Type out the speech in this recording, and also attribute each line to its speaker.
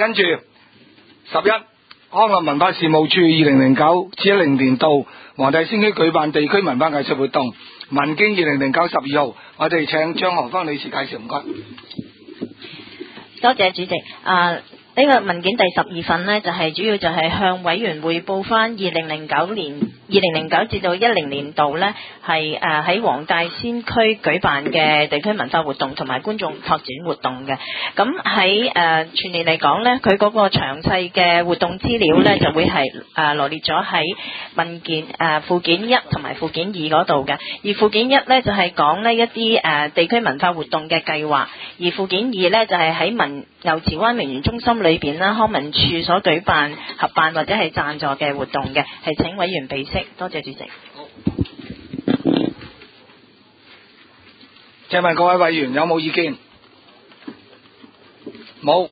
Speaker 1: 跟住11康樂文化事務處2009-10年度黃大仙區舉辦地區文化藝術活動文經2009 12號，我哋請張何芳女士介紹，唔該。
Speaker 2: 多謝主席。呢個文件第12份呢，就係主要就係向委員匯報翻2009至到10年度呢，係喺黃大仙區舉辦嘅地區文化活動同埋觀眾拓展活動嘅。咁喺全年嚟講呢，佢嗰個詳細嘅活動資料呢，就會係羅列咗喺文件附件1同埋附件2嗰度嘅。而附件1呢，就係講呢一啲地區文化活動嘅計劃，而附件2呢，就係喺牛池灣名園中心裏邊啦，康文署所舉辦、合辦或者係贊助嘅活動嘅，係請委員備悉。多謝主席。
Speaker 1: 請問各位委員有冇意見？冇。